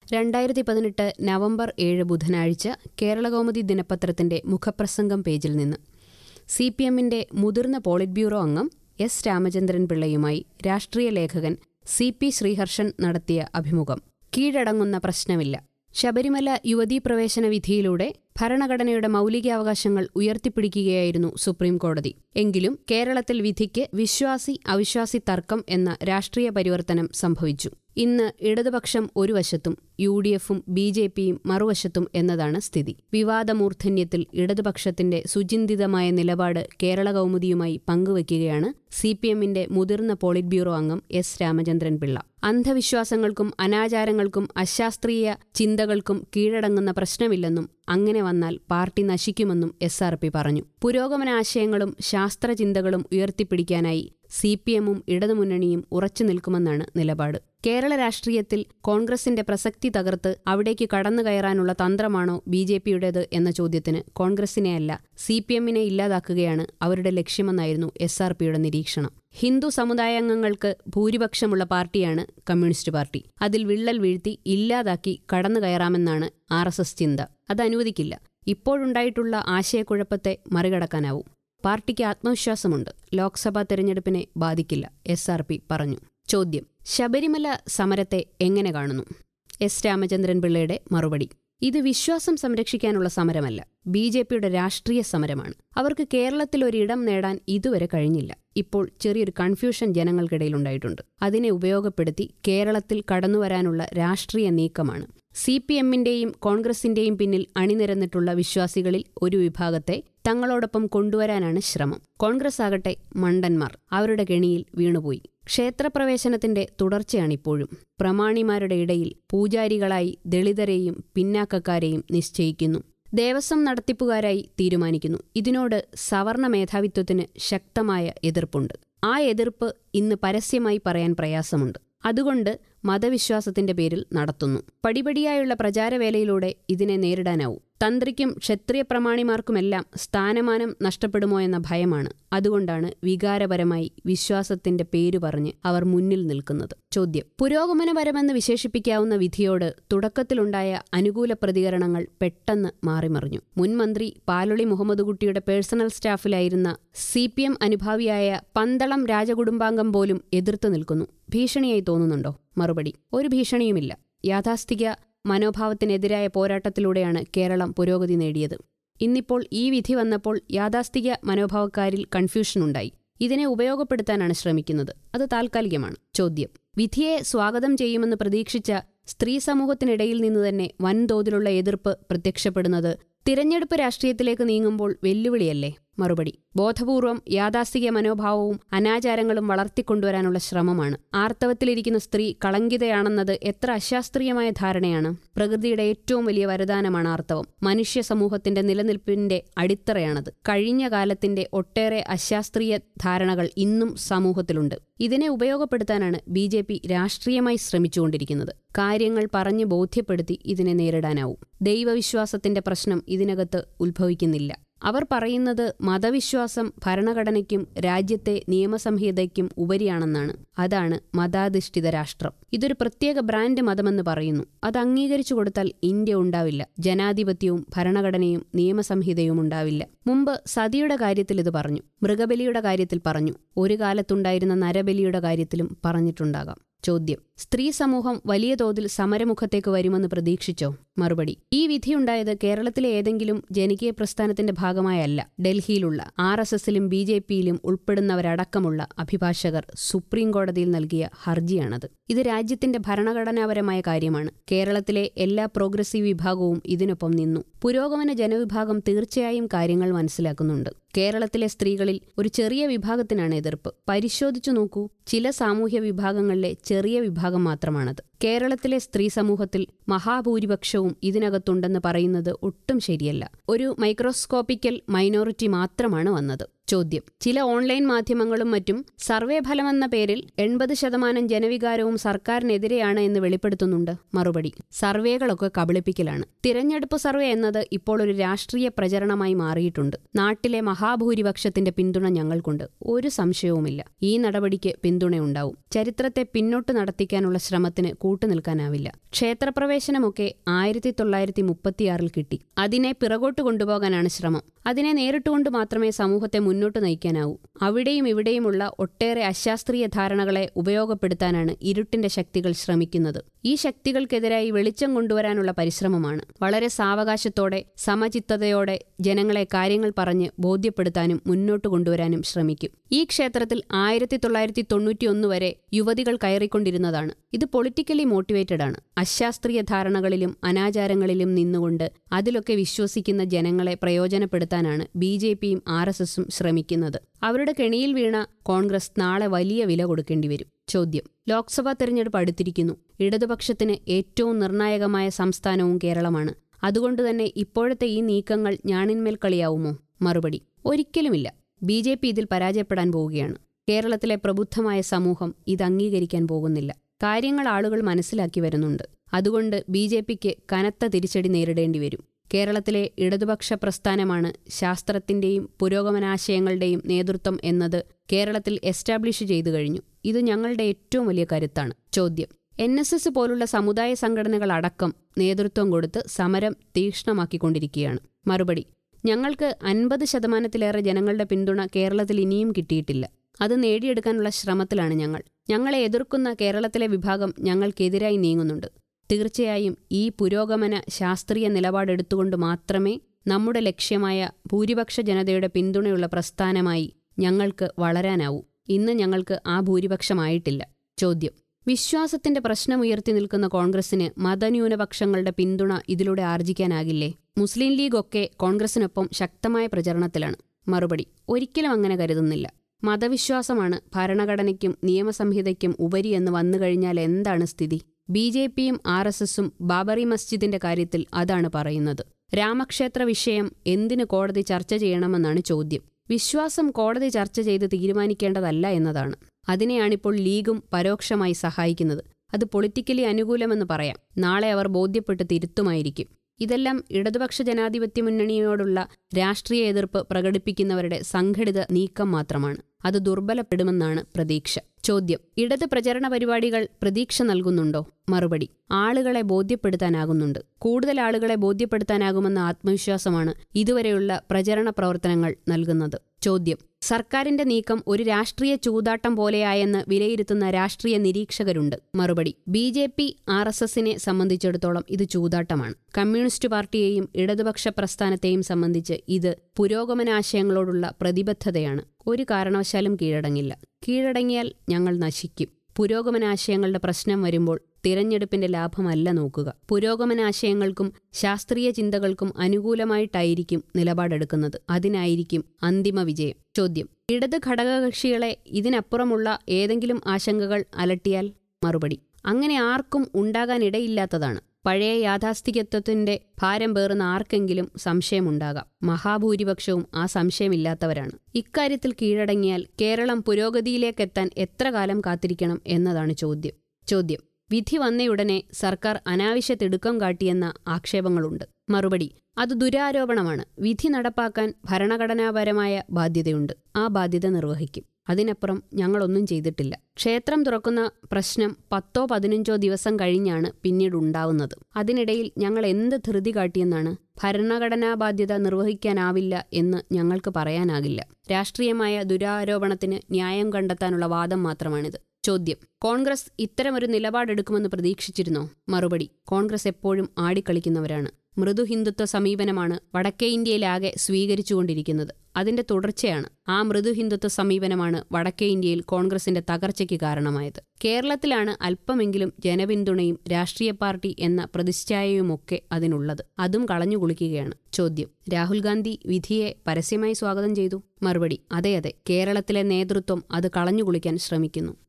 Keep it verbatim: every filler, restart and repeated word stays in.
രണ്ടായിരത്തി പതിനെട്ട് നവംബർ ഏഴ് ബുധനാഴ്ച കേരളകൗമുദി ദിനപത്രത്തിന്റെ മുഖപ്രസംഗം പേജിൽ നിന്ന് സി പി എമ്മിന്റെ മുതിർന്ന പോളിറ്റ് ബ്യൂറോ അംഗം എസ് രാമചന്ദ്രൻ പിള്ളയുമായി രാഷ്ട്രീയ ലേഖകൻ സി പി ശ്രീഹർഷൻ നടത്തിയ അഭിമുഖം. കീഴടങ്ങുന്ന പ്രശ്നമില്ല. ശബരിമല യുവതീപ്രവേശന വിധിയിലൂടെ ഭരണഘടനയുടെ മൗലികാവകാശങ്ങൾ ഉയർത്തിപ്പിടിക്കുകയായിരുന്നു സുപ്രീംകോടതി. എങ്കിലും കേരളത്തിൽ വിധിക്ക് വിശ്വാസി അവിശ്വാസി തർക്കം എന്ന രാഷ്ട്രീയ പരിവർത്തനം സംഭവിച്ചു. ഇന്ന് ഇടതുപക്ഷം ഒരു വശത്തും യു ഡി എഫും ബി ജെ പിയും മറുവശത്തും എന്നതാണ് സ്ഥിതി. വിവാദമൂർധന്യത്തിൽ ഇടതുപക്ഷത്തിന്റെ സുചിന്തിതമായ നിലപാട് കേരള കൗമുദിയുമായി പങ്കുവയ്ക്കുകയാണ് സി പി എമ്മിന്റെ മുതിർന്ന പോളിറ്റ് ബ്യൂറോ അംഗം എസ് രാമചന്ദ്രൻ പിള്ള. അന്ധവിശ്വാസങ്ങൾക്കും അനാചാരങ്ങൾക്കും അശാസ്ത്രീയ ചിന്തകൾക്കും കീഴടങ്ങുന്ന പ്രശ്നമില്ലെന്നും അങ്ങനെ വന്നാൽ പാർട്ടി നശിക്കുമെന്നും എസ് ആർ പി പറഞ്ഞു. പുരോഗമനാശയങ്ങളും ശാസ്ത്രചിന്തകളും ഉയർത്തിപ്പിടിക്കാനായി സി പി എമ്മും ഇടതുമുന്നണിയും ഉറച്ചു നിൽക്കുമെന്നാണ് നിലപാട്. കേരള രാഷ്ട്രീയത്തിൽ കോൺഗ്രസിന്റെ പ്രസക്തി തകർത്ത് അവിടേക്ക് കടന്നു കയറാനുള്ള തന്ത്രമാണോ ബി ജെ പിയുടേത് എന്ന ചോദ്യത്തിന് കോൺഗ്രസിനെയല്ല സി പി എമ്മിനെ ഇല്ലാതാക്കുകയാണ് അവരുടെ ലക്ഷ്യമെന്നായിരുന്നു എസ് ആർ പിയുടെ നിരീക്ഷണം. ഹിന്ദു സമുദായാംഗങ്ങൾക്ക് ഭൂരിപക്ഷമുള്ള പാർട്ടിയാണ് കമ്മ്യൂണിസ്റ്റ് പാർട്ടി. അതിൽ വിള്ളൽ വീഴ്ത്തി ഇല്ലാതാക്കി കടന്നു കയറാമെന്നാണ് ആർ എസ് എസ് ചിന്ത. അത് അനുവദിക്കില്ല. ഇപ്പോഴുണ്ടായിട്ടുള്ള ആശയക്കുഴപ്പത്തെ മറികടക്കാനാവും. പാർട്ടിക്ക് ആത്മവിശ്വാസമുണ്ട്. ലോക്സഭാ തെരഞ്ഞെടുപ്പിനെ ബാധിക്കില്ല, എസ് ആർ പി പറഞ്ഞു. ചോദ്യം: ശബരിമല സമരത്തെ എങ്ങനെ കാണുന്നു? എസ് രാമചന്ദ്രൻ പിള്ളയുടെ മറുപടി: ഇത് വിശ്വാസം സംരക്ഷിക്കാനുള്ള സമരമല്ല, ബി ജെ പിയുടെ രാഷ്ട്രീയ സമരമാണ്. അവർക്ക് കേരളത്തിൽ ഒരിടം നേടാൻ ഇതുവരെ കഴിഞ്ഞില്ല. ഇപ്പോൾ ചെറിയൊരു കൺഫ്യൂഷൻ ജനങ്ങൾക്കിടയിലുണ്ടായിട്ടുണ്ട്. അതിനെ ഉപയോഗപ്പെടുത്തി കേരളത്തിൽ കടന്നുവരാനുള്ള രാഷ്ട്രീയ നീക്കമാണ്. സി പി എമ്മിന്റെയും കോൺഗ്രസിന്റെയും പിന്നിൽ അണിനിരന്നിട്ടുള്ള വിശ്വാസികളിൽ ഒരു വിഭാഗത്തെ തങ്ങളോടൊപ്പം കൊണ്ടുവരാനാണ് ശ്രമം. കോൺഗ്രസ് ആകട്ടെ മണ്ടന്മാർ, അവരുടെ കെണിയിൽ വീണുപോയി. ക്ഷേത്രപ്രവേശനത്തിന്റെ തുടർച്ചയാണിപ്പോഴും. പ്രമാണിമാരുടെ ഇടയിൽ പൂജാരികളായി ദളിതരെയും പിന്നാക്കക്കാരെയും നിശ്ചയിക്കുന്നു. ദേവസ്വം നടത്തിപ്പുകാരായി തീരുമാനിക്കുന്നു. ഇതിനോട് സവർണ മേധാവിത്വത്തിന് ശക്തമായ എതിർപ്പുണ്ട്. ആ എതിർപ്പ് ഇന്ന് പരസ്യമായി പറയാൻ പ്രയാസമുണ്ട്. അതുകൊണ്ട് മതവിശ്വാസത്തിന്റെ പേരിൽ നടത്തുന്നു. പടിപടിയായുള്ള പ്രചാരവേലയിലൂടെ ഇതിനെ നേരിടാനാവും. തന്ത്രിക്കും ക്ഷത്രിയ പ്രമാണിമാർക്കുമെല്ലാം സ്ഥാനമാനം നഷ്ടപ്പെടുമോ എന്ന ഭയമാണ്. അതുകൊണ്ടാണ് വികാരപരമായി വിശ്വാസത്തിന്റെ പേരു പറഞ്ഞ് അവർ മുന്നിൽ നിൽക്കുന്നത്. ചോദ്യം: പുരോഗമനപരമെന്ന് വിശേഷിപ്പിക്കാവുന്ന വിധിയോട് തുടക്കത്തിലുണ്ടായ അനുകൂല പ്രതികരണങ്ങൾ പെട്ടെന്ന് മാറിമറിഞ്ഞു. മുൻ മന്ത്രി പാലൊളി മുഹമ്മദ് കുട്ടിയുടെ പേഴ്സണൽ സ്റ്റാഫിലായിരുന്ന സി പി എം അനുഭാവിയായ പന്തളം രാജകുടുംബാംഗം പോലും എതിർത്തു നിൽക്കുന്നു. ഭീഷണിയായി തോന്നുന്നുണ്ടോ? മറുപടി: ഒരു ഭീഷണിയുമില്ല. യാഥാസ്ഥിക മനോഭാവത്തിനെതിരായ പോരാട്ടത്തിലൂടെയാണ് കേരളം പുരോഗതി നേടിയത്. ഇന്നിപ്പോൾ ഈ വിധി വന്നപ്പോൾ യാഥാസ്ഥിക മനോഭാവക്കാരിൽ കൺഫ്യൂഷനുണ്ടായി. ഇതിനെ ഉപയോഗപ്പെടുത്താനാണ് ശ്രമിക്കുന്നത്. അത് താൽക്കാലികമാണ്. ചോദ്യം: വിധിയെ സ്വാഗതം ചെയ്യുമെന്ന് പ്രതീക്ഷിച്ച സ്ത്രീ സമൂഹത്തിനിടയിൽ നിന്ന് തന്നെ വൻതോതിലുള്ള എതിർപ്പ് പ്രത്യക്ഷപ്പെടുന്നത് തിരഞ്ഞെടുപ്പ് രാഷ്ട്രീയത്തിലേക്ക് നീങ്ങുമ്പോൾ വെല്ലുവിളിയല്ലേ? മറുപടി: ബോധപൂർവം യാഥാസ്ഥിക മനോഭാവവും അനാചാരങ്ങളും വളർത്തിക്കൊണ്ടുവരാനുള്ള ശ്രമമാണ്. ആർത്തവത്തിലിരിക്കുന്ന സ്ത്രീ കളങ്കിതയാണെന്നത് എത്ര അശാസ്ത്രീയമായ ധാരണയാണ്. പ്രകൃതിയുടെ ഏറ്റവും വലിയ വരദാനമാണ് ആർത്തവം. മനുഷ്യ സമൂഹത്തിന്റെ നിലനിൽപ്പിന്റെ അടിത്തറയാണത്. കഴിഞ്ഞ കാലത്തിന്റെ ഒട്ടേറെ അശാസ്ത്രീയ ധാരണകൾ ഇന്നും സമൂഹത്തിലുണ്ട്. ഇതിനെ ഉപയോഗപ്പെടുത്താനാണ് ബി ജെ പി രാഷ്ട്രീയമായി ശ്രമിച്ചുകൊണ്ടിരിക്കുന്നത്. കാര്യങ്ങൾ പറഞ്ഞു ബോധ്യപ്പെടുത്തി ഇതിനെ നേരിടാനാവും. ദൈവവിശ്വാസത്തിന്റെ പ്രശ്നം ഇതിനകത്ത് ഉത്ഭവിക്കുന്നില്ല. അവർ പറയുന്നത് മതവിശ്വാസം ഭരണഘടനയ്ക്കും രാജ്യത്തെ നിയമസംഹിതയ്ക്കും ഉപരിയാണെന്നാണ്. അതാണ് മതാധിഷ്ഠിത രാഷ്ട്രം. ഇതൊരു പ്രത്യേക ബ്രാൻഡ് മതമെന്ന് പറയുന്നു. അത് അംഗീകരിച്ചു കൊടുത്താൽ ഇന്ത്യ ഉണ്ടാവില്ല. ജനാധിപത്യവും ഭരണഘടനയും നിയമസംഹിതയും ഉണ്ടാവില്ല. മുമ്പ് സതിയുടെ കാര്യത്തിൽ ഇത് പറഞ്ഞു. മൃഗബലിയുടെ കാര്യത്തിൽ പറഞ്ഞു. ഒരു കാലത്തുണ്ടായിരുന്ന നരബലിയുടെ കാര്യത്തിലും പറഞ്ഞിട്ടുണ്ടാകാം. ചോദ്യം: സ്ത്രീ സമൂഹം വലിയ തോതിൽ സമരമുഖത്തേക്ക് വരുമെന്ന് പ്രതീക്ഷിച്ചോ? മറുപടി: ഈ വിധിയുണ്ടായത് കേരളത്തിലെ ഏതെങ്കിലും ജനകീയ പ്രസ്ഥാനത്തിന്റെ ഭാഗമായല്ല. ഡൽഹിയിലുള്ള ആർ എസ് എസിലും ബി ജെ പിയിലും ഉൾപ്പെടുന്നവരടക്കമുള്ള അഭിഭാഷകർ സുപ്രീം കോടതിയിൽ നൽകിയ ഹർജിയാണത്. ഇത് രാജ്യത്തിന്റെ ഭരണഘടനാപരമായ കാര്യമാണ്. കേരളത്തിലെ എല്ലാ പ്രോഗ്രസീവ് വിഭാഗവും ഇതിനൊപ്പം നിന്നു. പുരോഗമന ജനവിഭാഗം തീർച്ചയായും കാര്യങ്ങൾ മനസ്സിലാക്കുന്നുണ്ട്. കേരളത്തിലെ സ്ത്രീകളിൽ ഒരു ചെറിയ വിഭാഗത്തിനാണ് എതിർപ്പ്. പരിശോധിച്ചു നോക്കൂ. ചില സാമൂഹ്യ വിഭാഗങ്ങളിലെ ചെറിയ വിഭാഗം മാത്രമാണത്. കേരളത്തിലെ സ്ത്രീ സമൂഹത്തിൽ മഹാഭൂരിപക്ഷവും ഇതിനകത്തുണ്ടെന്ന് പറയുന്നത് ഒട്ടും ശരിയല്ല. ഒരു മൈക്രോസ്കോപ്പിക്കൽ മൈനോറിറ്റി മാത്രമാണ് വന്നത്. ചോദ്യം. ചില ഓൺലൈൻ മാധ്യമങ്ങളും മറ്റും സർവേ ഫലമെന്ന പേരിൽ എൺപത് ശതമാനം ജനവികാരവും സർക്കാരിനെതിരെയാണ് എന്ന് വെളിപ്പെടുത്തുന്നുണ്ട്. മറുപടി. സർവേകളൊക്കെ കബളിപ്പിക്കലാണ്. തിരഞ്ഞെടുപ്പ് സർവേ എന്നത് ഇപ്പോൾ ഒരു രാഷ്ട്രീയ പ്രചരണമായി മാറിയിട്ടുണ്ട്. നാട്ടിലെ മഹാഭൂരിപക്ഷത്തിന്റെ പിന്തുണ ഞങ്ങൾക്കുണ്ട്. ഒരു സംശയവുമില്ല. ഈ നടപടിക്ക് പിന്തുണയുണ്ടാവും. ചരിത്രത്തെ പിന്നോട്ട് നടത്തിക്കാനുള്ള ശ്രമത്തിന് കൂട്ടുനിൽക്കാനാവില്ല. ക്ഷേത്രപ്രവേശനമൊക്കെ ആയിരത്തി തൊള്ളായിരത്തി മുപ്പത്തിയാറിൽ കിട്ടി. അതിനെ പിറകോട്ട് കൊണ്ടുപോകാനാണ് ശ്രമം. അതിനെ നേരിട്ടുകൊണ്ട് മാത്രമേ സമൂഹത്തെ മുന്നോട്ട് നയിക്കാനാവൂ. അവിടെയും ഇവിടെയുമുള്ള ഒട്ടേറെ അശാസ്ത്രീയ ധാരണകളെ ഉപയോഗപ്പെടുത്താനാണ് ഇരുട്ടിന്റെ ശക്തികൾ ശ്രമിക്കുന്നത്. ഈ ശക്തികൾക്കെതിരായി വെളിച്ചം കൊണ്ടുവരാനുള്ള പരിശ്രമമാണ്. വളരെ സാവകാശത്തോടെ സമചിത്തതയോടെ ജനങ്ങളെ കാര്യങ്ങൾ പറഞ്ഞ് ബോധ്യപ്പെടുത്താനും മുന്നോട്ട് കൊണ്ടുവരാനും ശ്രമിക്കും. ഈ ക്ഷേത്രത്തിൽ ആയിരത്തി തൊള്ളായിരത്തി തൊണ്ണൂറ്റി ഒന്ന് വരെ യുവതികൾ കയറിക്കൊണ്ടിരുന്നതാണ്. ഇത് പൊളിറ്റിക്കലി മോട്ടിവേറ്റഡ് ആണ്. അശാസ്ത്രീയ ധാരണകളിലും അനാചാരങ്ങളിലും നിന്നുകൊണ്ട് അതിലൊക്കെ വിശ്വസിക്കുന്ന ജനങ്ങളെ പ്രയോജനപ്പെടുത്താനാണ് ബി ജെ പിയും ആർ എസ് എസും ശ്രമിക്കുന്നത്. അവരുടെ കെണിയിൽ വീണ കോൺഗ്രസ് നാളെ വലിയ വില കൊടുക്കേണ്ടി വരും. ചോദ്യം. ലോക്സഭാ തെരഞ്ഞെടുപ്പ് അടുത്തിരിക്കുന്നു. ഇടതുപക്ഷത്തിന് ഏറ്റവും നിർണായകമായ സംസ്ഥാനവും കേരളമാണ്. അതുകൊണ്ടുതന്നെ ഇപ്പോഴത്തെ ഈ നീക്കങ്ങൾ ഞാണിന്മേൽ കളിയാവുമോ? മറുപടി. ഒരിക്കലുമില്ല. ബി ജെ പി ഇതിൽ പരാജയപ്പെടാൻ പോവുകയാണ്. കേരളത്തിലെ പ്രബുദ്ധമായ സമൂഹം ഇത് അംഗീകരിക്കാൻ പോകുന്നില്ല. കാര്യങ്ങൾ ആളുകൾ മനസ്സിലാക്കി വരുന്നുണ്ട്. അതുകൊണ്ട് ബി ജെ പിക്ക് കനത്ത തിരിച്ചടി നേരിടേണ്ടി വരും. കേരളത്തിലെ ഇടതുപക്ഷ പ്രസ്ഥാനമാണ് ശാസ്ത്രത്തിന്റെയും പുരോഗമനാശയങ്ങളുടെയും നേതൃത്വം എന്നത് കേരളത്തിൽ എസ്റ്റാബ്ലിഷ് ചെയ്തു കഴിഞ്ഞു. ഇത് ഞങ്ങളുടെ ഏറ്റവും വലിയ കരുത്താണ്. ചോദ്യം. എൻ എസ് എസ് പോലുള്ള സമുദായ സംഘടനകൾ അടക്കം നേതൃത്വം കൊടുത്ത് സമരം തീക്ഷ്ണമാക്കിക്കൊണ്ടിരിക്കുകയാണ്. മറുപടി. ഞങ്ങൾക്ക് അൻപത് ശതമാനത്തിലേറെ ജനങ്ങളുടെ പിന്തുണ കേരളത്തിൽ ഇനിയും കിട്ടിയിട്ടില്ല. അത് നേടിയെടുക്കാനുള്ള ശ്രമത്തിലാണ് ഞങ്ങൾ. ഞങ്ങളെ എതിർക്കുന്ന കേരളത്തിലെ വിഭാഗം ഞങ്ങൾക്കെതിരായി നീങ്ങുന്നുണ്ട്. തീർച്ചയായും ഈ പുരോഗമന ശാസ്ത്രീയ നിലപാടെടുത്തുകൊണ്ട് മാത്രമേ നമ്മുടെ ലക്ഷ്യമായ ഭൂരിപക്ഷ ജനതയുടെ പിന്തുണയുള്ള പ്രസ്ഥാനമായി ഞങ്ങൾക്ക് വളരാനാവൂ. ഇന്ന് ഞങ്ങൾക്ക് ആ ഭൂരിപക്ഷമായിട്ടില്ല. ചോദ്യം. വിശ്വാസത്തിന്റെ പ്രശ്നമുയർത്തി നിൽക്കുന്ന കോൺഗ്രസിന് മതന്യൂനപക്ഷങ്ങളുടെ പിന്തുണ ഇതിലൂടെ ആർജിക്കാനാകില്ലേ? മുസ്ലിം ലീഗ് ഒക്കെ കോൺഗ്രസിനൊപ്പം ശക്തമായ പ്രചരണത്തിലാണ്. മറുപടി. ഒരിക്കലും അങ്ങനെ കരുതുന്നില്ല. മതവിശ്വാസമാണ് ഭരണഘടനയ്ക്കും നിയമസംഹിതയ്ക്കും ഉപരിയെന്ന് വന്നുകഴിഞ്ഞാൽ എന്താണ് സ്ഥിതി? ബി ജെ പിയും ആർ എസ് എസും ബാബറി മസ്ജിദിന്റെ കാര്യത്തിൽ അതാണ് പറയുന്നത്. രാമക്ഷേത്ര വിഷയം എന്തിന് കോടതി ചർച്ച ചെയ്യണമെന്നാണ് ചോദ്യം. വിശ്വാസം കോടതി ചർച്ച ചെയ്ത് തീരുമാനിക്കേണ്ടതല്ല എന്നതാണ്. അതിനെയാണിപ്പോൾ ലീഗും പരോക്ഷമായി സഹായിക്കുന്നത്. അത് പൊളിറ്റിക്കലി അനുകൂലമെന്ന് പറയാം. നാളെ അവർ ബോധ്യപ്പെട്ട് തിരുത്തുമായിരിക്കും. ഇതെല്ലാം ഇടതുപക്ഷ ജനാധിപത്യ മുന്നണിയോടുള്ള രാഷ്ട്രീയ എതിർപ്പ് പ്രകടിപ്പിക്കുന്നവരുടെ സംഘടിത നീക്കം മാത്രമാണ്. അത് ദുർബലപ്പെടുമെന്നാണ് പ്രതീക്ഷ. ചോദ്യം. ഇടത് പ്രചരണ പരിപാടികൾ പ്രതീക്ഷ നൽകുന്നുണ്ടോ? മറുപടി. ആളുകളെ ബോധ്യപ്പെടുത്താനാകുന്നുണ്ട്. കൂടുതൽ ആളുകളെ ബോധ്യപ്പെടുത്താനാകുമെന്ന ആത്മവിശ്വാസമാണ് ഇതുവരെയുള്ള പ്രചരണ പ്രവർത്തനങ്ങൾ നൽകുന്നത്. ചോദ്യം. സർക്കാരിന്റെ നീക്കം ഒരു രാഷ്ട്രീയ ചൂതാട്ടം പോലെയായെന്ന് വിലയിരുത്തുന്ന രാഷ്ട്രീയ നിരീക്ഷകരുണ്ട്. മറുപടി. B J P R S എസിനെ സംബന്ധിച്ചിടത്തോളം ഇത് ചൂതാട്ടമാണ്. കമ്മ്യൂണിസ്റ്റ് പാർട്ടിയെയും ഇടതുപക്ഷ പ്രസ്ഥാനത്തെയും സംബന്ധിച്ച് ഇത് പുരോഗമനാശയങ്ങളോടുള്ള പ്രതിബദ്ധതയാണ്. ഒരു കാരണവശാലും കീഴടങ്ങില്ല. കീഴടങ്ങിയാൽ ഞങ്ങൾ നശിക്കും. പുരോഗമനാശയങ്ങളുടെ പ്രശ്നം വരുമ്പോൾ തിരഞ്ഞെടുപ്പിന്റെ ലാഭമല്ല നോക്കുക. പുരോഗമനാശയങ്ങൾക്കും ശാസ്ത്രീയ ചിന്തകൾക്കും അനുകൂലമായിട്ടായിരിക്കും നിലപാടെടുക്കുന്നത്. അതിനായിരിക്കും അന്തിമ വിജയം. ചോദ്യം. ഇടത് ഘടകകക്ഷികളെ ഇതിനപ്പുറമുള്ള ഏതെങ്കിലും ആശങ്കകൾ അലട്ടിയാൽ? മറുപടി. അങ്ങനെ ആർക്കും ഉണ്ടാകാനിടയില്ലാത്തതാണ്. പഴയ യാഥാസ്ഥികത്വത്തിന്റെ ഭാരം പേറുന്ന ആർക്കെങ്കിലും സംശയമുണ്ടാകാം. മഹാഭൂരിപക്ഷവും ആ സംശയമില്ലാത്തവരാണ്. ഇക്കാര്യത്തിൽ കീഴടങ്ങിയാൽ കേരളം പുരോഗതിയിലേക്കെത്താൻ എത്ര കാലം കാത്തിരിക്കണം എന്നതാണ് ചോദ്യം. ചോദ്യം. വിധി വന്നയുടനെ സർക്കാർ അനാവശ്യ തിടുക്കം കാട്ടിയെന്ന ആക്ഷേപങ്ങളുണ്ട്. മറുപടി. അത് ദുരാരോപണമാണ്. വിധി നടപ്പാക്കാൻ ഭരണഘടനാപരമായ ബാധ്യതയുണ്ട്. ആ ബാധ്യത നിർവഹിക്കും. അതിനപ്പുറം ഞങ്ങളൊന്നും ചെയ്തിട്ടില്ല. ക്ഷേത്രം തുറക്കുന്ന പ്രശ്നം പത്തോ പതിനഞ്ചോ ദിവസം കഴിഞ്ഞാണ് പിന്നീട് ഉണ്ടാവുന്നത്. അതിനിടയിൽ ഞങ്ങൾ എന്ത് ധൃതി കാട്ടിയെന്നാണ്? ഭരണഘടനാ ബാധ്യത നിർവഹിക്കാനാവില്ല എന്ന് ഞങ്ങൾക്ക് പറയാനാകില്ല. രാഷ്ട്രീയമായ ദുരാരോപണത്തിന് ന്യായം കണ്ടെത്താനുള്ള വാദം മാത്രമാണിത്. ചോദ്യം. കോൺഗ്രസ് ഇത്തരമൊരു നിലപാടെടുക്കുമെന്ന് പ്രതീക്ഷിച്ചിരുന്നോ? മറുപടി. കോൺഗ്രസ് എപ്പോഴും ആടിക്കളിക്കുന്നവരാണ്. മൃദു ഹിന്ദുത്വ സമീപനമാണ് വടക്കേ ഇന്ത്യയിലാകെ സ്വീകരിച്ചുകൊണ്ടിരിക്കുന്നത്. അതിന്റെ തുടർച്ചയാണ്. ആ മൃദു ഹിന്ദുത്വ സമീപനമാണ് വടക്കേ ഇന്ത്യയിൽ കോൺഗ്രസിന്റെ തകർച്ചയ്ക്ക് കാരണമായത്. കേരളത്തിലാണ് അല്പമെങ്കിലും ജനപിന്തുണയും രാഷ്ട്രീയ പാർട്ടി എന്ന പ്രതിച്ഛായയുമൊക്കെ അതിനുള്ളത്. അതും കളഞ്ഞുകുളിക്കുകയാണ്. ചോദ്യം. രാഹുൽ ഗാന്ധി വിധിയെ പരസ്യമായി സ്വാഗതം ചെയ്തു. മറുപടി. അതെ അതെ കേരളത്തിലെ നേതൃത്വം അത് കളഞ്ഞുകുളിക്കാൻ ശ്രമിക്കുന്നു.